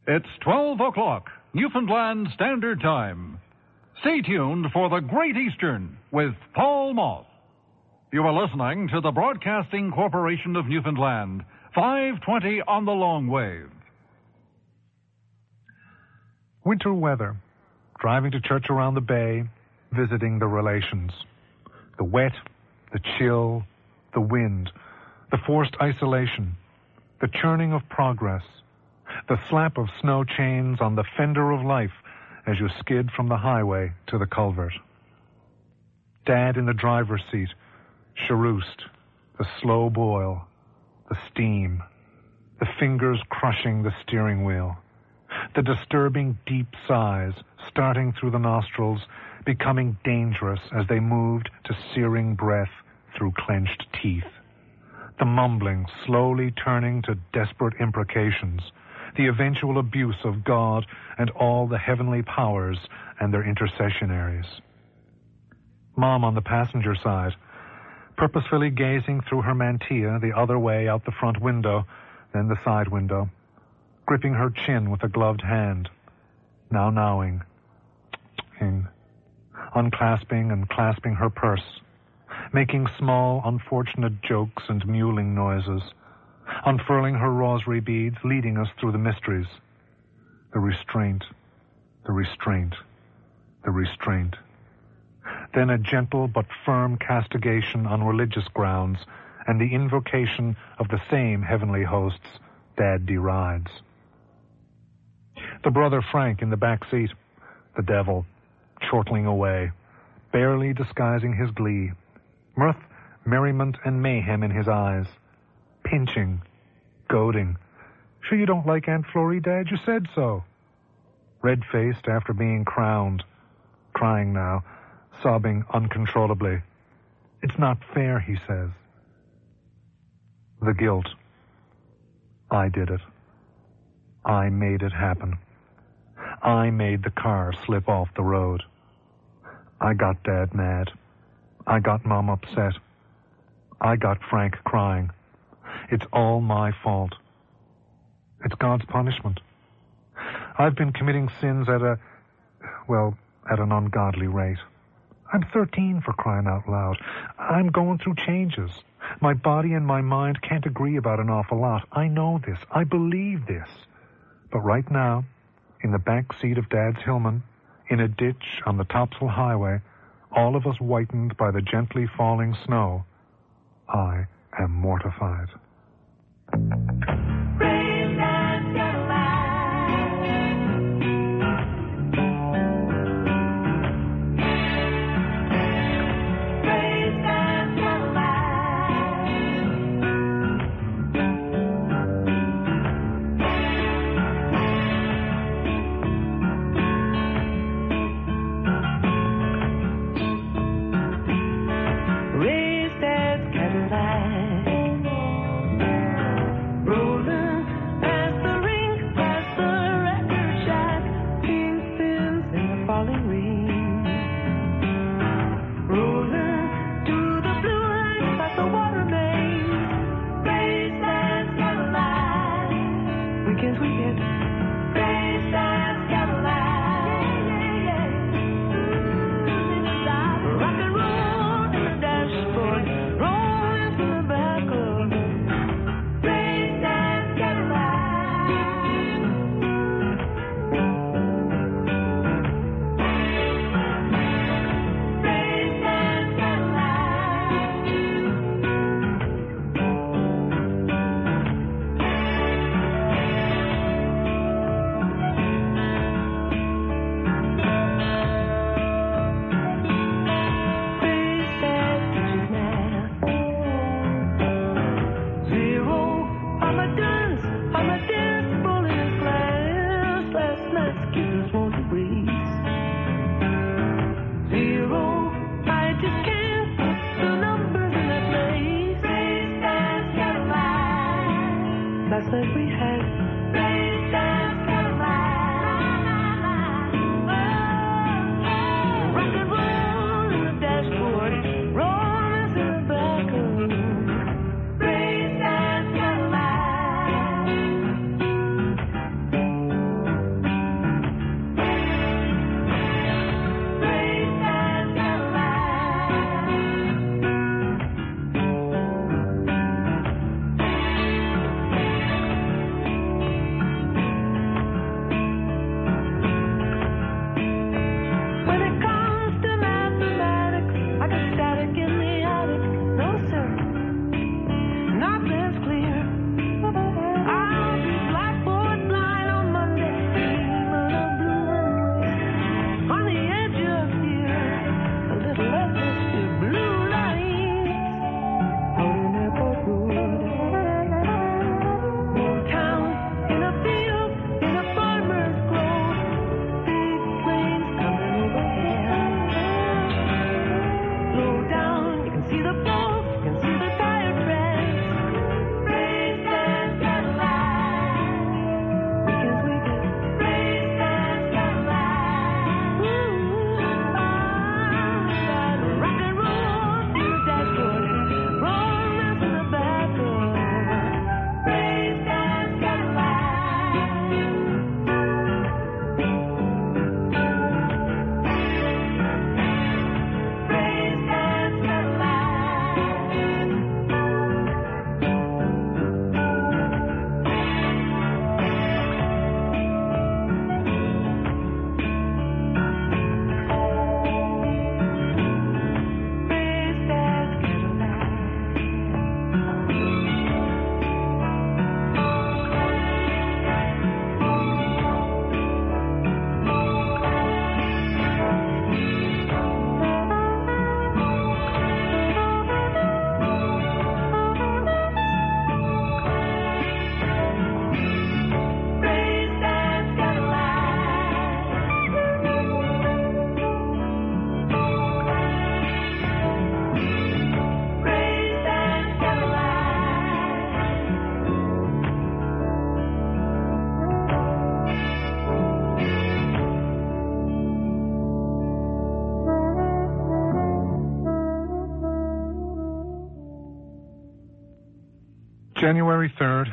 It's 12 o'clock, Newfoundland Standard Time. Stay tuned for the Great Eastern with Paul Moss. You are listening to the Broadcasting Corporation of Newfoundland, 520 on the long wave. Winter weather, driving to church around the bay, visiting the relations. The wet, the chill, the wind, the forced isolation, the churning of progress, the slap of snow chains on the fender of life as you skid from the highway to the culvert. Dad in the driver's seat, cheroust, the slow boil, the steam, the fingers crushing the steering wheel, the disturbing deep sighs starting through the nostrils, becoming dangerous as they moved to searing breath through clenched teeth, the mumbling slowly turning to desperate imprecations, the eventual abuse of God and all the heavenly powers and their intercessionaries. Mom on the passenger side, purposefully gazing through her mantilla the other way out the front window, then the side window, gripping her chin with a gloved hand, now nowing, unclasping and clasping her purse, making small, unfortunate jokes and mewling noises, unfurling her rosary beads, leading us through the mysteries. The restraint, the restraint, the restraint. Then a gentle but firm castigation on religious grounds and the invocation of the same heavenly hosts Dad derides. The brother Frank in the back seat, the devil, chortling away, barely disguising his glee, mirth, merriment, and mayhem in his eyes, pinching, goading. Sure you don't like Aunt Florrie, Dad? You said so. Red-faced after being crowned, crying now, sobbing uncontrollably. It's not fair, he says. The guilt. I did it. I made it happen. I made the car slip off the road. I got Dad mad. I got Mom upset. I got Frank crying. It's all my fault. It's God's punishment. I've been committing sins at an ungodly rate. I'm 13, for crying out loud. I'm going through changes. My body and my mind can't agree about an awful lot. I know this. I believe this. But right now, in the back seat of Dad's Hillman, in a ditch on the Topsail Highway, all of us whitened by the gently falling snow, I am mortified. January 3rd,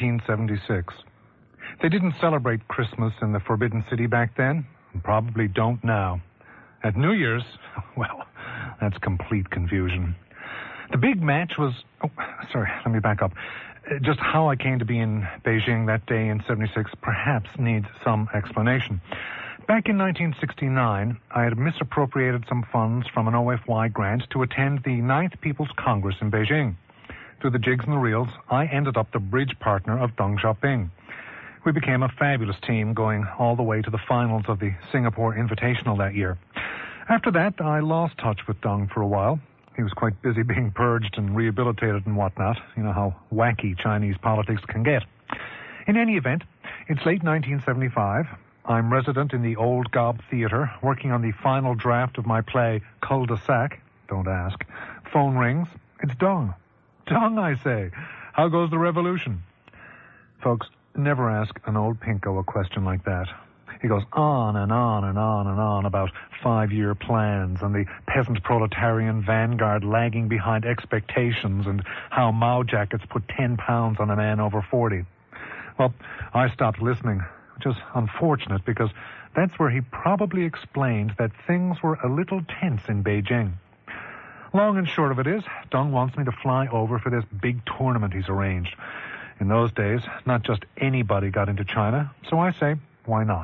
1976. They didn't celebrate Christmas in the Forbidden City back then, and probably don't now. At New Year's, well, that's complete confusion. The big match was... Oh, sorry, let me back up. Just how I came to be in Beijing that day in 76 perhaps needs some explanation. Back in 1969, I had misappropriated some funds from an OFY grant to attend the 9th People's Congress in Beijing. Through the jigs and the reels, I ended up the bridge partner of Deng Xiaoping. We became a fabulous team, going all the way to the finals of the Singapore Invitational that year. After that, I lost touch with Deng for a while. He was quite busy being purged and rehabilitated and whatnot. You know how wacky Chinese politics can get. In any event, it's late 1975. I'm resident in the Old Gob Theatre, working on the final draft of my play, Cul-de-sac. Don't ask. Phone rings. It's Deng. Deng, I say. How goes the revolution? Folks, never ask an old pinko a question like that. He goes on and on and on and on about 5-year plans and the peasant proletarian vanguard lagging behind expectations and how Mao jackets put 10 pounds on a man over 40. Well, I stopped listening, which is unfortunate because that's where he probably explained that things were a little tense in Beijing. Long and short of it is, Deng wants me to fly over for this big tournament he's arranged. In those days, not just anybody got into China, so I say, why not?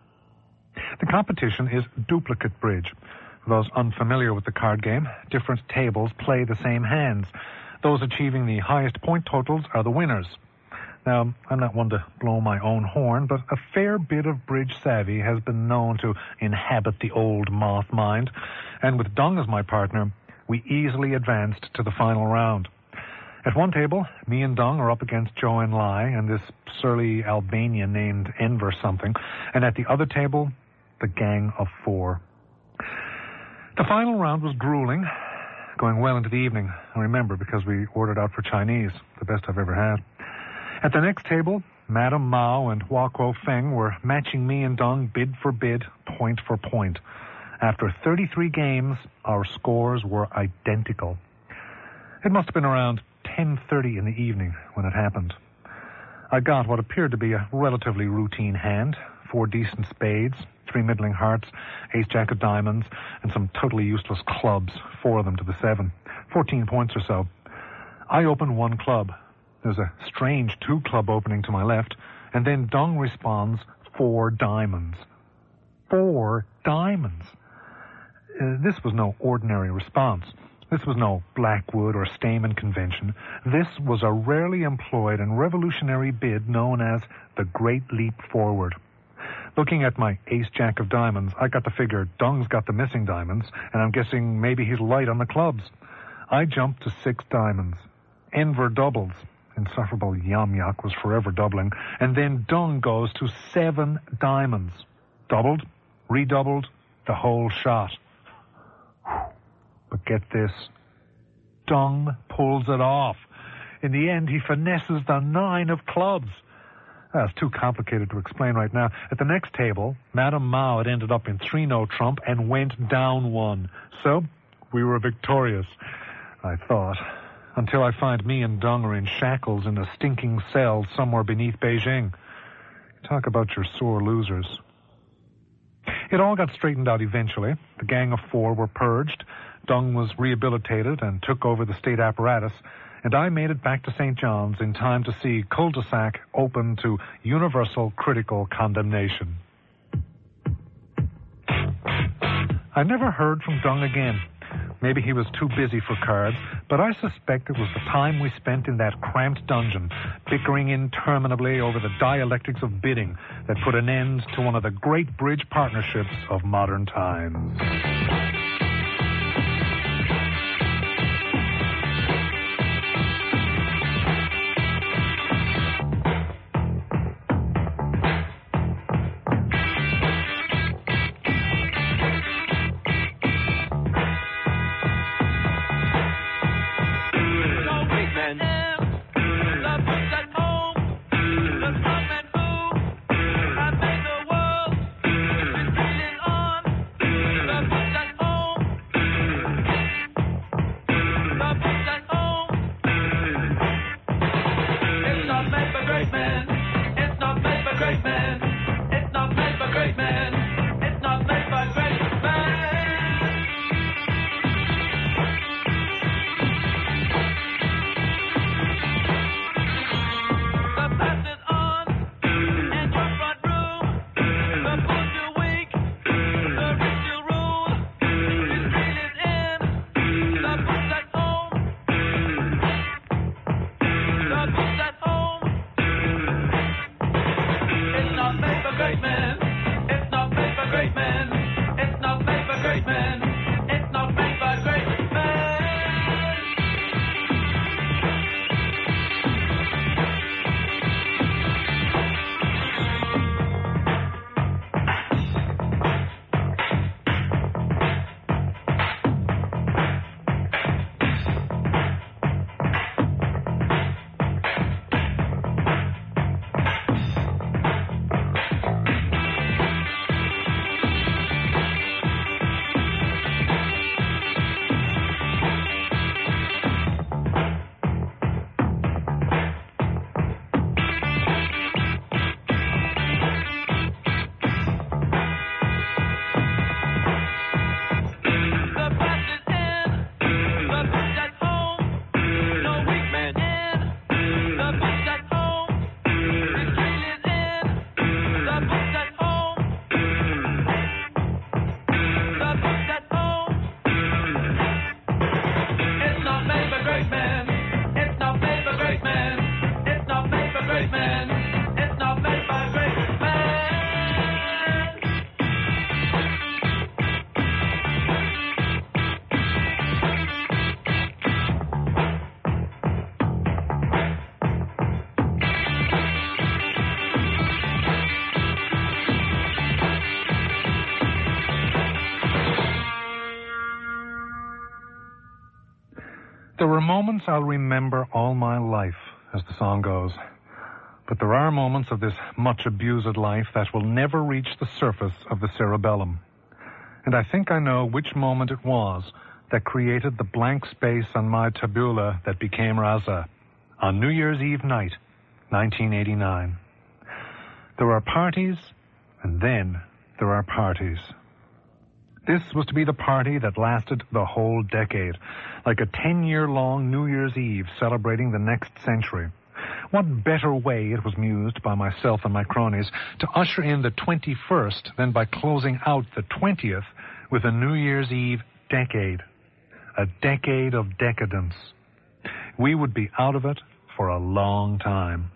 The competition is duplicate bridge. For those unfamiliar with the card game, different tables play the same hands. Those achieving the highest point totals are the winners. Now, I'm not one to blow my own horn, but a fair bit of bridge savvy has been known to inhabit the old moth mind, and with Deng as my partner, we easily advanced to the final round. At one table, me and Deng are up against Zhou Enlai and this surly Albanian named Enver something, and at the other table, the Gang of Four. The final round was grueling, going well into the evening. I remember because we ordered out for Chinese, the best I've ever had. At the next table, Madame Mao and Hua Kuo Feng were matching me and Deng bid for bid, point for point. After 33 games, our scores were identical. It must have been around 10:30 in the evening when it happened. I got what appeared to be a relatively routine hand, 4 decent spades, 3 middling hearts, ace-jack of diamonds, and some totally useless clubs, 4 of them to the 7. 14 points or so. I opened 1 club. There's a strange 2-club opening to my left, and then Deng responds 4 diamonds. 4 diamonds! This was no ordinary response. This was no Blackwood or Stamen convention. This was a rarely employed and revolutionary bid known as the Great Leap Forward. Looking at my ace-jack of diamonds, I got to figure Deng's got the missing diamonds, and I'm guessing maybe he's light on the clubs. I jumped to 6 diamonds. Enver doubles. Insufferable Yam-Yak was forever doubling. And then Deng goes to 7 diamonds. Doubled, redoubled, the whole shot. But get this. Deng pulls it off. In the end, he finesses the 9 of clubs. That's too complicated to explain right now. At the next table, Madame Mao had ended up in 3-no trump and went down 1. So, we were victorious, I thought. Until I find me and Deng are in shackles in a stinking cell somewhere beneath Beijing. Talk about your sore losers. It all got straightened out eventually. The Gang of Four were purged. Deng was rehabilitated and took over the state apparatus, and I made it back to St. John's in time to see Cul-de-sac open to universal critical condemnation. I never heard from Deng again. Maybe he was too busy for cards, but I suspect it was the time we spent in that cramped dungeon, bickering interminably over the dialectics of bidding that put an end to one of the great bridge partnerships of modern times. There were moments I'll remember all my life, as the song goes. But there are moments of this much-abused life that will never reach the surface of the cerebellum. And I think I know which moment it was that created the blank space on my tabula that became Raza on New Year's Eve night, 1989. There are parties, and then there are parties. This was to be the party that lasted the whole decade, like a 10-year-long New Year's Eve celebrating the next century. What better way, it was mused by myself and my cronies, to usher in the 21st than by closing out the 20th with a New Year's Eve decade. A decade of decadence. We would be out of it for a long time.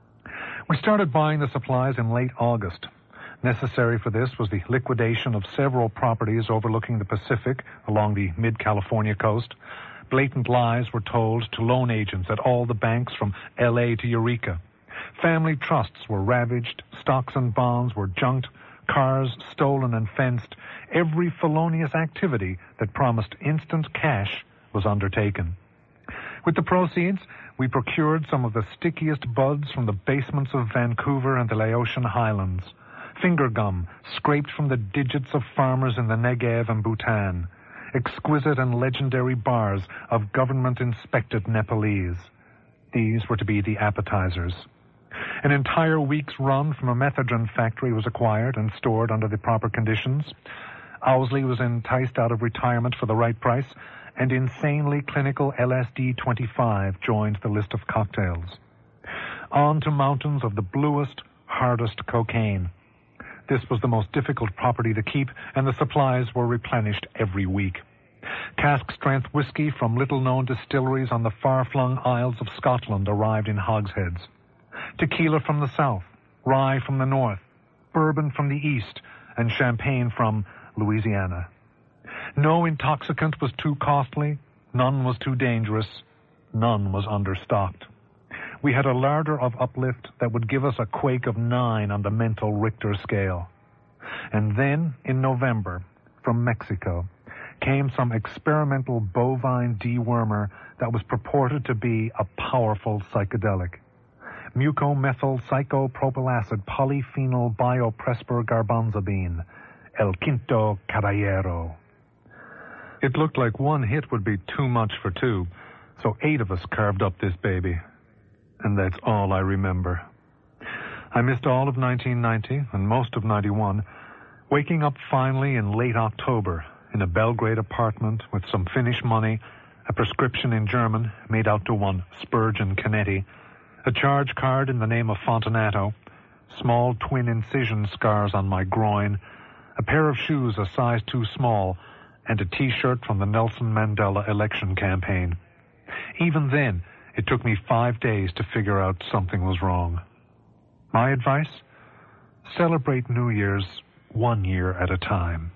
We started buying the supplies in late August. Necessary for this was the liquidation of several properties overlooking the Pacific along the mid-California coast. Blatant lies were told to loan agents at all the banks from L.A. to Eureka. Family trusts were ravaged, stocks and bonds were junked, cars stolen and fenced. Every felonious activity that promised instant cash was undertaken. With the proceeds, we procured some of the stickiest buds from the basements of Vancouver and the Laotian highlands. Finger gum scraped from the digits of farmers in the Negev and Bhutan. Exquisite and legendary bars of government-inspected Nepalese. These were to be the appetizers. An entire week's run from a methadone factory was acquired and stored under the proper conditions. Owsley was enticed out of retirement for the right price, and insanely clinical LSD-25 joined the list of cocktails. On to mountains of the bluest, hardest cocaine. This was the most difficult property to keep, and the supplies were replenished every week. Cask-strength whiskey from little-known distilleries on the far-flung Isles of Scotland arrived in hogsheads. Tequila from the south, rye from the north, bourbon from the east, and champagne from Louisiana. No intoxicant was too costly, none was too dangerous, none was understocked. We had a larder of uplift that would give us a quake of 9 on the mental Richter scale. And then, in November, from Mexico, came some experimental bovine dewormer that was purported to be a powerful psychedelic. Mucomethyl psychopropyl acid polyphenol biopresper garbanzabine, El Quinto Caballero. It looked like one hit would be too much for two, so 8 of us carved up this baby. And that's all I remember. I missed all of 1990 and most of 91, waking up finally in late October in a Belgrade apartment with some Finnish money, a prescription in German made out to one Spurgeon Canetti, a charge card in the name of Fontanato, small twin incision scars on my groin, a pair of shoes a size too small, and a T-shirt from the Nelson Mandela election campaign. Even then, it took me 5 days to figure out something was wrong. My advice? Celebrate New Year's 1 year at a time.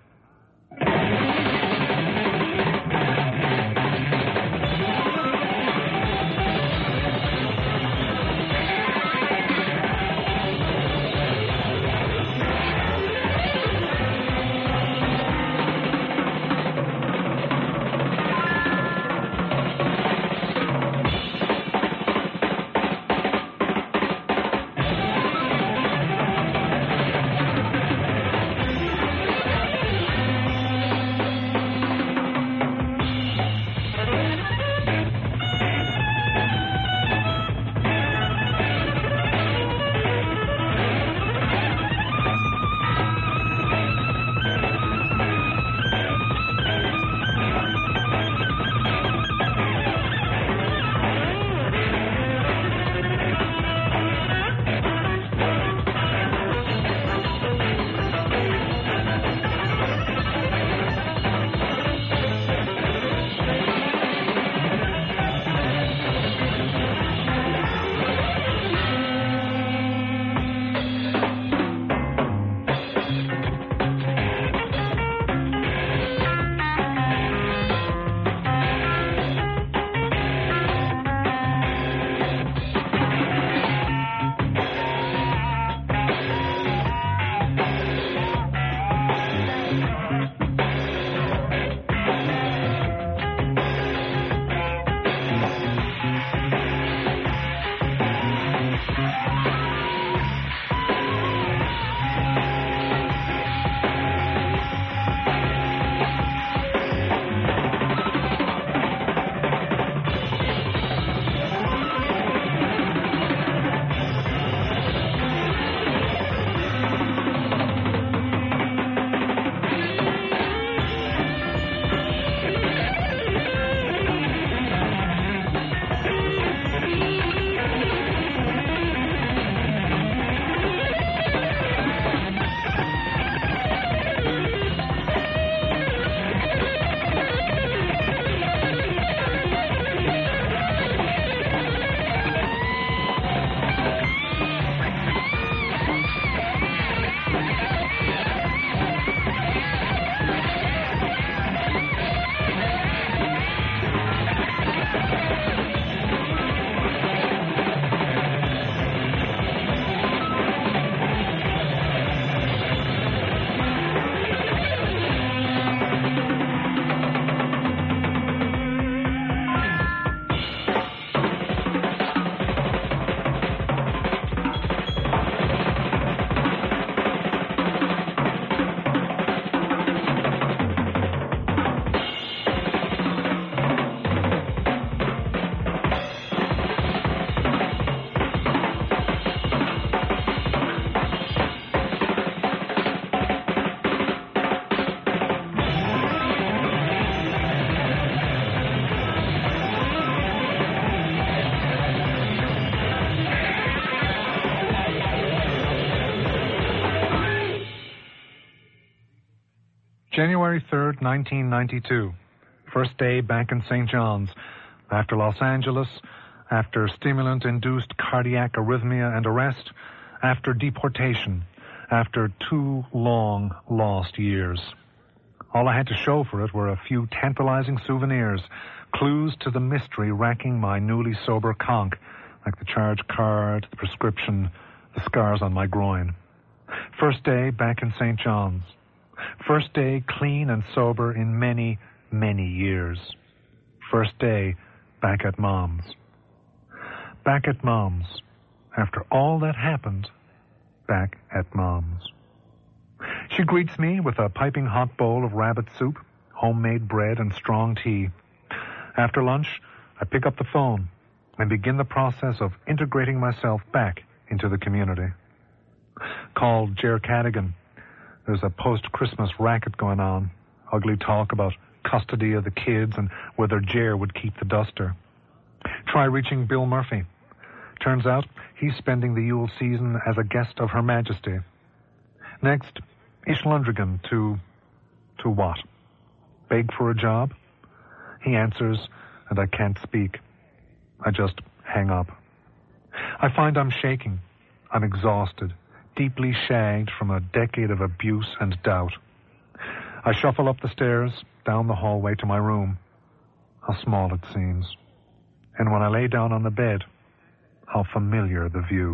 January 3rd, 1992. First day back in St. John's. After Los Angeles, after stimulant-induced cardiac arrhythmia and arrest, after deportation, after 2 long, lost years. All I had to show for it were a few tantalizing souvenirs, clues to the mystery racking my newly sober conch, like the charge card, the prescription, the scars on my groin. First day back in St. John's. First day clean and sober in many, many years. First day back at Mom's. Back at Mom's. After all that happened, back at Mom's. She greets me with a piping hot bowl of rabbit soup, homemade bread, and strong tea. After lunch, I pick up the phone and begin the process of integrating myself back into the community. Called Jer Cadigan. There's a post-Christmas racket going on. Ugly talk about custody of the kids and whether Jer would keep the duster. Try reaching Bill Murphy. Turns out he's spending the Yule season as a guest of Her Majesty. Next, Ish Lundrigan to what? Beg for a job? He answers, and I can't speak. I just hang up. I find I'm shaking. I'm exhausted, deeply shagged from a decade of abuse and doubt. I shuffle up the stairs, down the hallway to my room. How small it seems. And when I lay down on the bed, how familiar the view.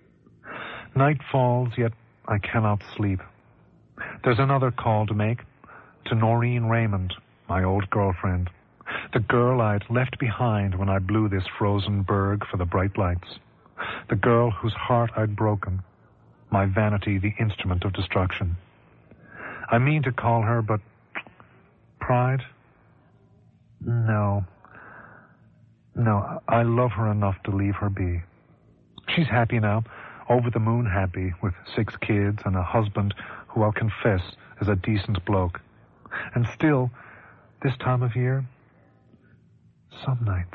Night falls, yet I cannot sleep. There's another call to make, to Noreen Raymond, my old girlfriend, the girl I'd left behind when I blew this frozen burg for the bright lights, the girl whose heart I'd broken, my vanity the instrument of destruction. I mean to call her, but pride? No, I love her enough to leave her be. She's happy now, over the moon happy, with 6 kids and a husband who I'll confess is a decent bloke. And still, this time of year, some nights...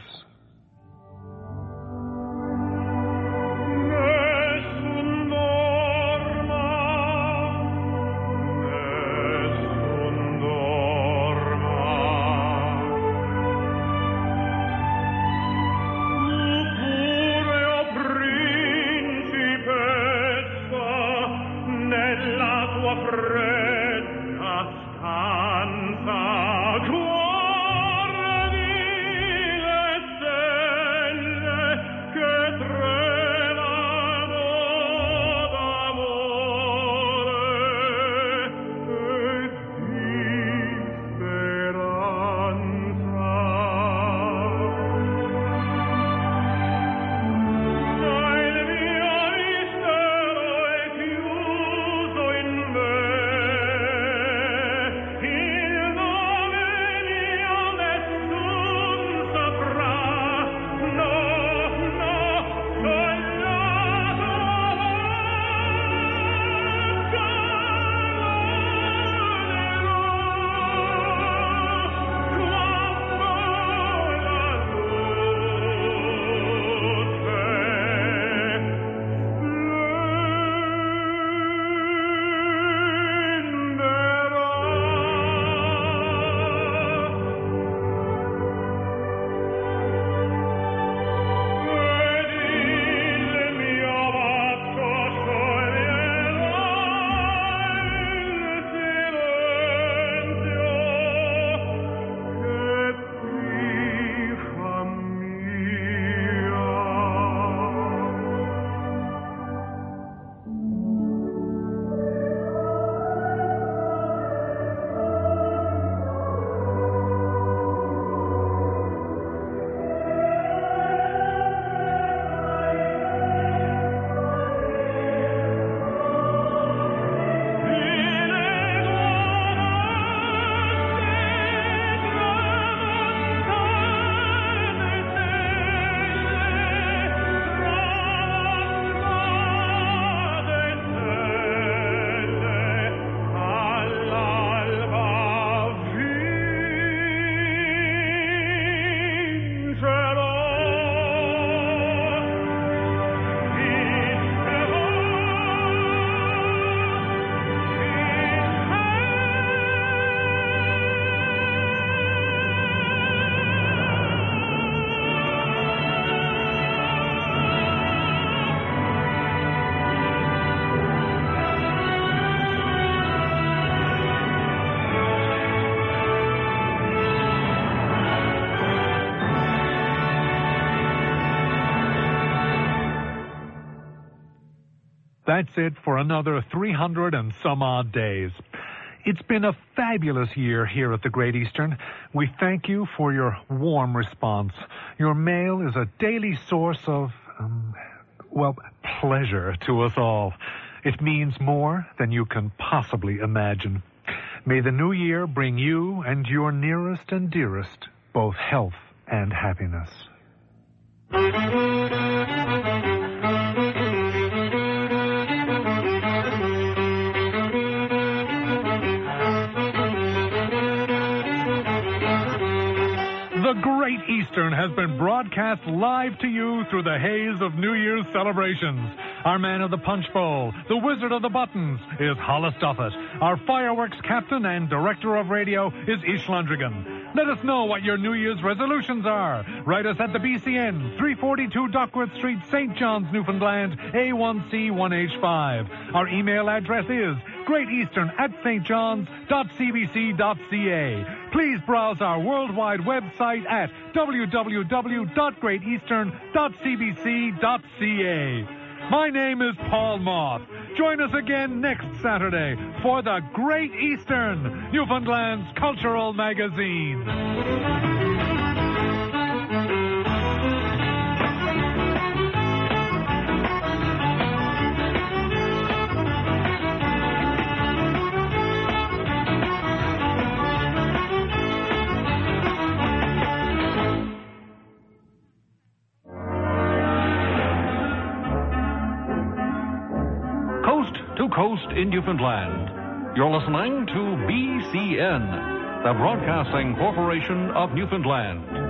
That's it for another 300 and some odd days. It's been a fabulous year here at the Great Eastern. We thank you for your warm response. Your mail is a daily source of, pleasure to us all. It means more than you can possibly imagine. May the new year bring you and your nearest and dearest both health and happiness. The Great Eastern has been broadcast live to you through the haze of New Year's celebrations. Our man of the punch bowl, the wizard of the buttons, is Hollis Duffett. Our fireworks captain and director of radio is Ish Landrigan. Let us know what your New Year's resolutions are. Write us at the BCN, 342 Duckworth Street, St. John's, Newfoundland, A1C1H5. Our email address is greatEastern@stjohns.cbc.ca. Please browse our worldwide website at www.greateastern.cbc.ca. My name is Paul Moth. Join us again next Saturday for the Great Eastern, Newfoundland's cultural magazine. Coast in Newfoundland. You're listening to BCN, the Broadcasting Corporation of Newfoundland.